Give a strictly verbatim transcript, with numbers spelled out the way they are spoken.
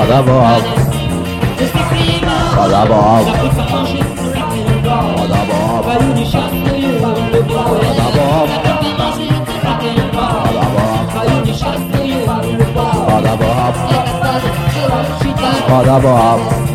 Badabom. Badabom. Já fui pra longe, Badabom. barulho chato e o barulho bom. Badabom. Barulho chato e o barulho bom. Badabom. Pega todo, tira, chita. Badabom.